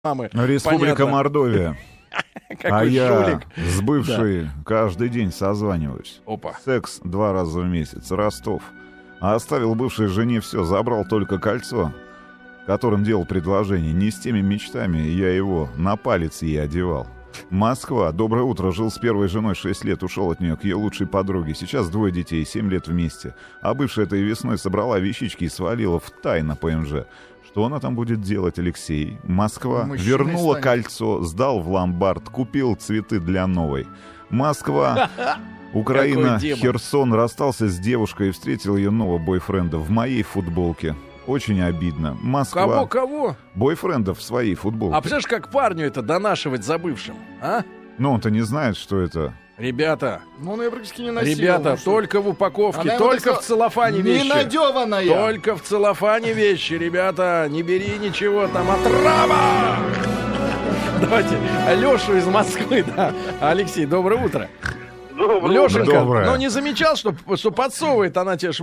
мамы. Республика понятно. Мордовия. А Какой я жулик. с бывшей каждый день созваниваюсь. Опа. Секс 2 раза в месяц. Ростов. А оставил бывшей жене все. Забрал только кольцо, которым делал предложение. Не с теми мечтами я его на палец ей одевал. Москва. Доброе утро. Жил с первой женой 6 лет. Ушел от нее к ее лучшей подруге. Сейчас 2 детей, 7 лет вместе. А бывшая этой весной собрала вещички и свалила в Тай на ПМЖ. Что она там будет делать, Алексей? Москва. Мужчиной Вернула станет. кольцо, сдал в ломбард, купил цветы для новой. Москва. Украина. Какой демон. Херсон. Расстался с девушкой и встретил ее нового бойфренда в моей футболке. Очень обидно. Москва. Кого? Бойфренда в своей футболке. А представляешь, как парню это донашивать за бывшим, а? Но он-то не знает, что это. Ребята, Ну, он ее практически не носил. ребята, ну что? только в упаковке, Она ему только так в целлофане вещи. Ненадеванная. Только в целлофане вещи, ребята, не бери ничего, там отрава! Давайте Лешу из Москвы, да. Алексей, доброе утро. Доброе Лешенька, Доброе. ну не замечал, что подсовывает она тебе